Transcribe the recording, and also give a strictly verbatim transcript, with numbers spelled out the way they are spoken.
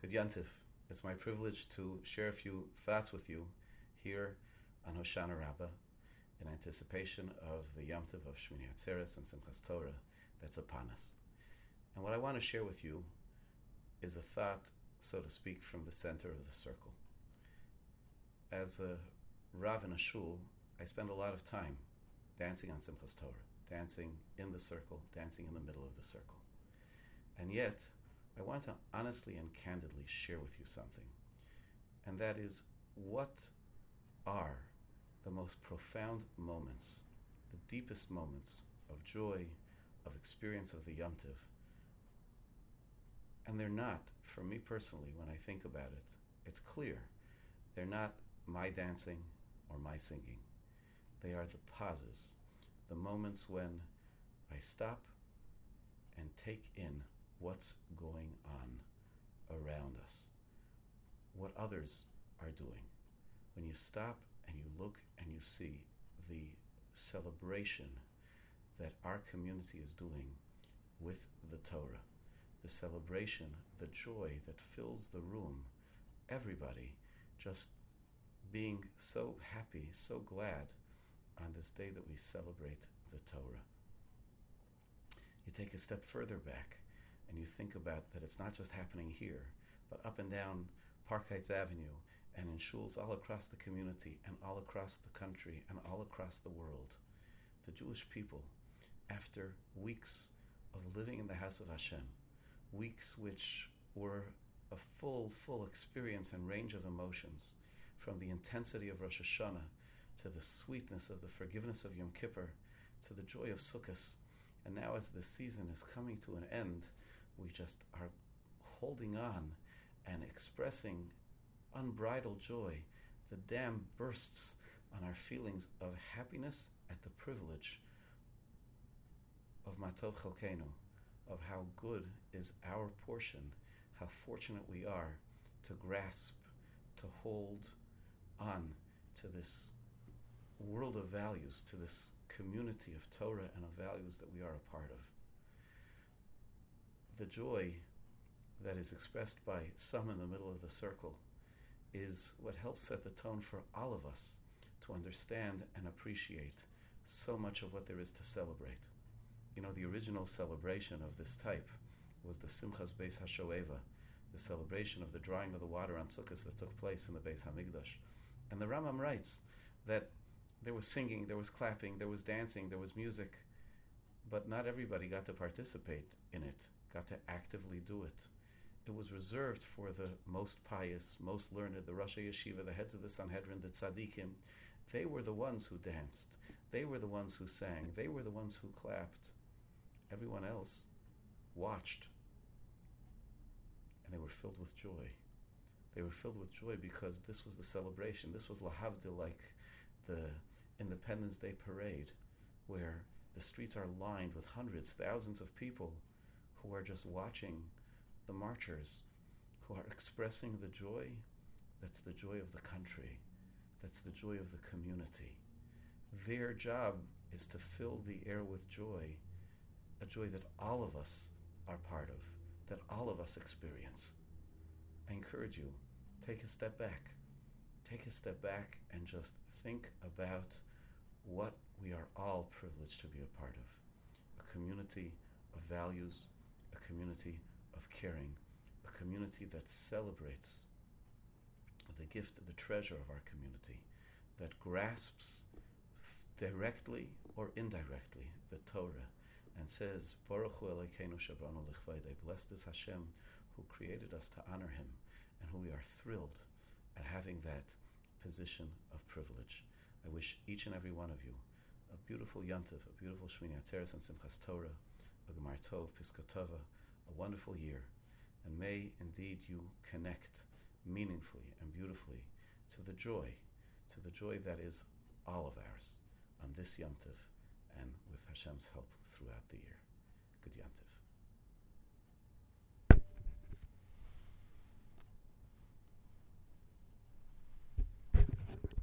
Good Yantif. It's my privilege to share a few thoughts with you here on Hoshana Rabbah in anticipation of the Yom Tov of Shmini Atzeres and Simchas Torah that's upon us. And what I want to share with you is a thought, so to speak, from the center of the circle. As a Rav in a shul, I spend a lot of time dancing on Simchas Torah, dancing in the circle, dancing in the middle of the circle. And yet, I want to honestly and candidly share with you something. And that is, what are the most profound moments, the deepest moments of joy, of experience of the Yom Tov? And they're not, for me personally, when I think about it, it's clear, they're not my dancing or my singing. They are the pauses, the moments when I stop and take in what's going on around us, what others are doing. When you stop and you look and you see the celebration that our community is doing with the Torah, the celebration, the joy that fills the room, everybody just being so happy, so glad on this day that we celebrate the Torah. You take a step further back and you think about that it's not just happening here, but up and down Park Heights Avenue and in shuls all across the community and all across the country and all across the world. The Jewish people, after weeks of living in the house of Hashem, weeks which were a full, full experience and range of emotions, from the intensity of Rosh Hashanah to the sweetness of the forgiveness of Yom Kippur to the joy of Sukkot. And now as the season is coming to an end, we just are holding on and expressing unbridled joy. The dam bursts on our feelings of happiness at the privilege of Matov Chalkeinu, of how good is our portion, how fortunate we are to grasp, to hold on to this world of values, to this community of Torah and of values that we are a part of. The joy that is expressed by some in the middle of the circle is what helps set the tone for all of us to understand and appreciate so much of what there is to celebrate. You know, the original celebration of this type was the Simchas Beis HaShoeva, the celebration of the drawing of the water on Sukkot that took place in the Beis HaMikdash. And the Rambam writes that there was singing, there was clapping, there was dancing, there was music, but not everybody got to participate in it, got to actively do it. It was reserved for the most pious, most learned, the Rosh Yeshiva, the heads of the Sanhedrin, the Tzaddikim. They were the ones who danced. They were the ones who sang. They were the ones who clapped. Everyone else watched. And they were filled with joy. They were filled with joy because this was the celebration. This was Lahavdil, like the Independence Day parade, where the streets are lined with hundreds, thousands of people who are just watching the marchers, who are expressing the joy that's the joy of the country, that's the joy of the community. Their job is to fill the air with joy, a joy that all of us are part of, that all of us experience. I encourage you, take a step back. Take a step back and just think about what we are all privileged to be a part of. A community of values, a community of caring, a community that celebrates the gift, the treasure of our community, that grasps directly or indirectly the Torah and says, Baruch Hu Elokeinu shebaranu lichvayde, blessed is Hashem who created us to honor Him, and who we are thrilled at having that position of privilege. I wish each and every one of you a beautiful Yom Tov, a beautiful Shmini Atzeres and Simchas Torah, a Gemar Tov, Piska Tova, a wonderful year, and may indeed you connect meaningfully and beautifully to the joy, to the joy that is all of ours on this Yom Tov and with Hashem's help throughout the year. Good Yom Tov.